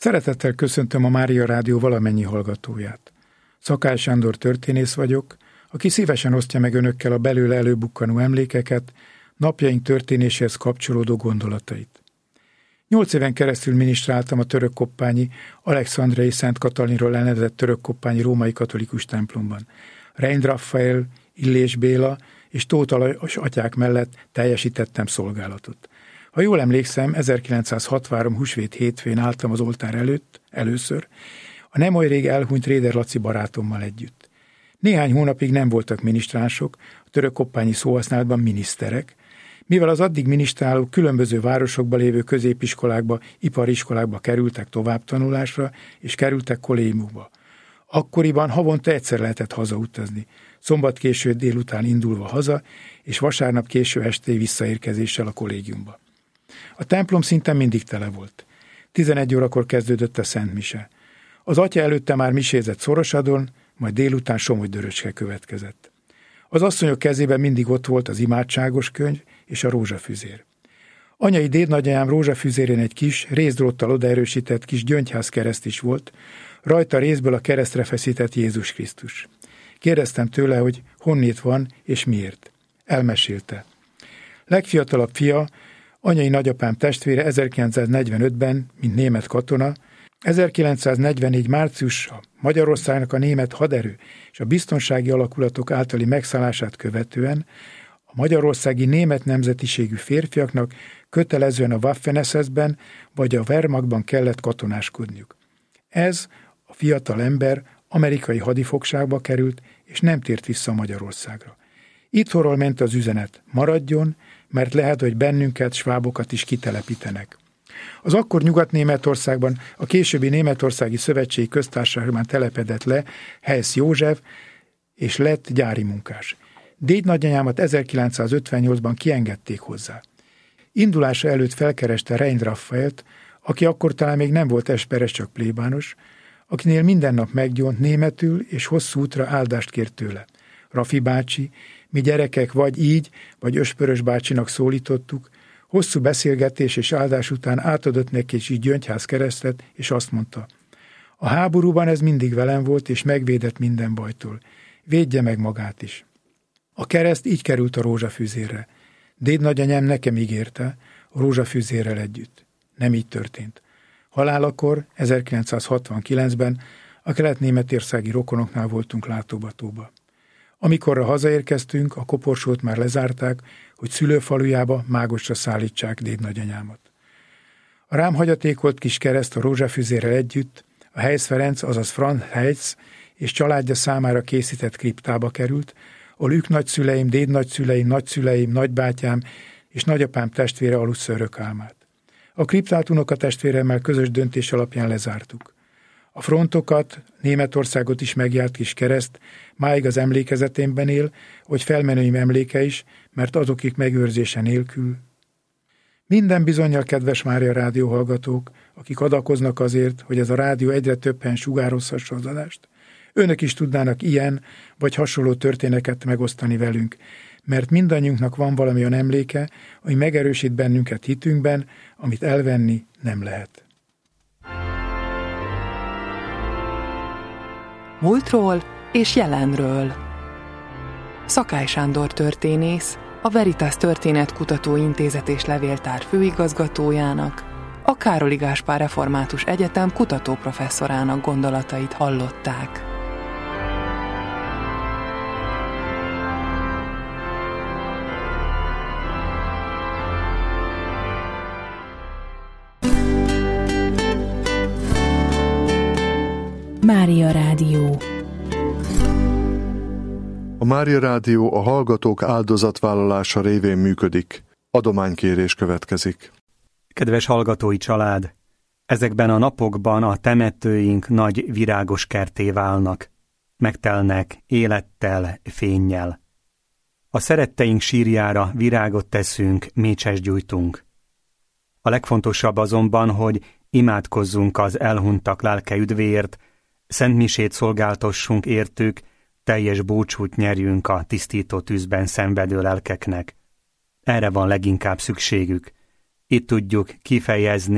Szeretettel köszöntöm a Mária Rádió valamennyi hallgatóját. Szakály Sándor történész vagyok, aki szívesen osztja meg önökkel a belőle előbukkanó emlékeket, napjaink történéséhez kapcsolódó gondolatait. 8 éven keresztül minisztráltam a törökkoppányi Alexandriai Szent Katalinról elnevezett törökkoppányi római katolikus templomban. Rein Raffael, Illés Béla és Tóth Alajos atyák mellett teljesítettem szolgálatot. Ha jól emlékszem, 1963 húsvét hétfőn álltam az oltár előtt először, a nem oly rég elhunyt Réder Laci barátommal együtt. Néhány hónapig nem voltak minisztránsok, a törökkoppányi szóhasználatban miniszterek, mivel az addig minisztrálók különböző városokba lévő középiskolákba, ipariskolákba kerültek továbbtanulásra, és kerültek kollégiumba. Akkoriban havonta egyszer lehetett hazautazni, szombat késő délután indulva haza, és vasárnap késő esté visszaérkezéssel a kollégiumba. A templom szinte mindig tele volt. 11 órakor kezdődött a szentmise. Az atya előtte már misézett Szorosadon, majd délután Somogy-Döröcske következett. Az asszonyok kezében mindig ott volt az imádságos könyv és a rózsafüzér. Anyai dédnagyanyám rózsafüzérén egy kis, rézdróttal odaerősített kis gyöngyház kereszt is volt, rajta részből a keresztre feszített Jézus Krisztus. Kérdeztem tőle, hogy honnét van és miért. Elmesélte. Legfiatalabb fia, anyai nagyapám testvére 1945-ben, mint német katona, 1944 márciusra Magyarországnak a német haderő és a biztonsági alakulatok általi megszállását követően a magyarországi német nemzetiségű férfiaknak kötelezően a Waffen-SS-ben vagy a Wehrmachtban kellett katonáskodniuk. Ez a fiatal ember amerikai hadifogságba került, és nem tért vissza Magyarországra. Itthonról ment az üzenet, maradjon, mert lehet, hogy bennünket, svábokat is kitelepítenek. Az akkor Nyugat-Németországban, a későbbi Németországi Szövetségi Köztársaságban telepedett le Hess József, és lett gyári munkás. Dédnagyanyámat 1958-ban kiengedték hozzá. Indulása előtt felkereste Rein Raffaelt, aki akkor talán még nem volt esperes, csak plébános, akinél minden nap meggyónt németül, és hosszú útra áldást kért tőle. Rafi bácsi, mi gyerekek vagy így, vagy Öspörös bácsinak szólítottuk, hosszú beszélgetés és áldás után átadott neki egy gyöngyház keresztet, és azt mondta, a háborúban ez mindig velem volt, és megvédett minden bajtól. Védje meg magát is. A kereszt így került a rózsafüzérre. Dédnagyanyám nekem ígérte, a rózsafüzérrel együtt. Nem így történt. Halálakor, 1969-ben a kelet-németországi rokonoknál voltunk látogatóba. Amikorra hazaérkeztünk, a koporsót már lezárták, hogy szülőfalujába Mágosra szállítsák dédnagyanyámat. A rám hagyatékolt kis kereszt a rózsafüzérrel együtt a Heisz Ferenc, azaz Franz Heisz és családja számára készített kriptába került, ahol ők nagyszüleim, dédnagyszüleim, nagyszüleim, nagybátyám és nagyapám testvére alussza örök álmát. A kriptát unokatestvéremmel közös döntés alapján lezártuk. A frontokat, Németországot is megjárt kis kereszt, máig az emlékezetemben él, hogy felmenőim emléke is, mert azokik megőrzése nélkül. Minden bizonnyal, kedves Mária Rádió hallgatók, akik adakoznak azért, hogy ez a rádió egyre több helyen sugározhassa az adást, önök is tudnának ilyen vagy hasonló történeteket megosztani velünk, mert mindannyiunknak van valami olyan emléke, ami megerősít bennünket hitünkben, amit elvenni nem lehet. Múltról és jelenről. Szakály Sándor történész, a Veritas Történetkutató Intézet és Levéltár főigazgatójának, a Károli Gáspár Református Egyetem kutatóprofesszorának gondolatait hallották. Mária Rádió. A Mária Rádió a hallgatók áldozatvállalása révén működik. Adománykérés következik. Kedves hallgatói család! Ezekben a napokban a temetőink nagy virágos kertté válnak. Megtelnek élettel, fénnyel. A szeretteink sírjára virágot teszünk, mécsest gyújtunk. A legfontosabb azonban, hogy imádkozzunk az elhunytak lelke üdvéért, szentmisét szolgáltassunk értük, teljes búcsút nyerjünk a tisztító tűzben szenvedő lelkeknek. Erre van leginkább szükségük. Itt tudjuk kifejezni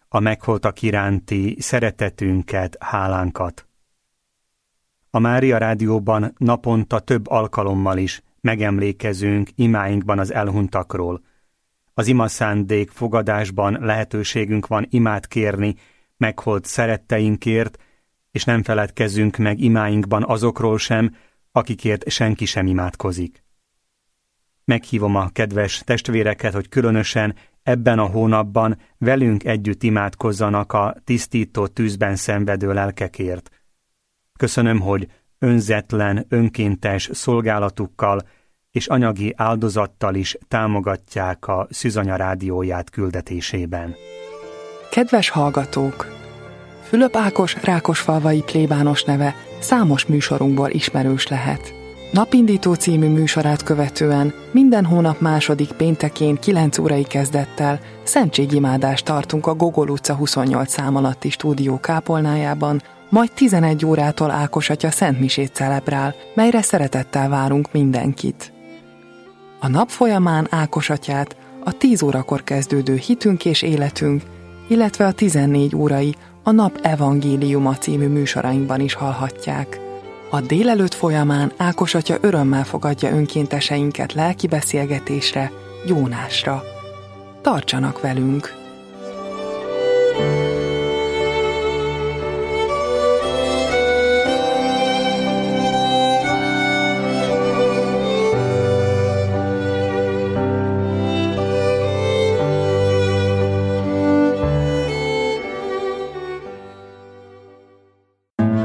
a meghaltak iránti szeretetünket, hálánkat. A Mária Rádióban naponta több alkalommal is megemlékezünk imáinkban az elhunytakról. Az imaszándék fogadásban lehetőségünk van imát kérni meghalt szeretteinkért, és nem feledkezzünk meg imáinkban azokról sem, akikért senki sem imádkozik. Meghívom a kedves testvéreket, hogy különösen ebben a hónapban velünk együtt imádkozzanak a tisztító tűzben szenvedő lelkekért. Köszönöm, hogy önzetlen, önkéntes szolgálatukkal és anyagi áldozattal is támogatják a Szűzanya rádióját küldetésében. Kedves hallgatók! Fülöp Ákos rákosfalvai plébános neve számos műsorunkból ismerős lehet. Napindító című műsorát követően minden hónap második péntekén 9 órai kezdettel szentségimádást tartunk a Gogol utca 28 szám alatti stúdió kápolnájában, majd 11 órától Ákos atya szentmisét celebrál, melyre szeretettel várunk mindenkit. A nap folyamán Ákos atyát a 10 órakor kezdődő Hitünk és életünk, illetve a 14 órai a Nap Evangéliuma című műsorainkban is hallhatják. A délelőtt folyamán Ákos atya örömmel fogadja önkénteseinket lelki beszélgetésre, gyónásra. Tartsanak velünk!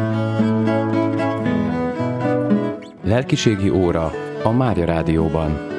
Lelkiségi óra a Mária Rádióban.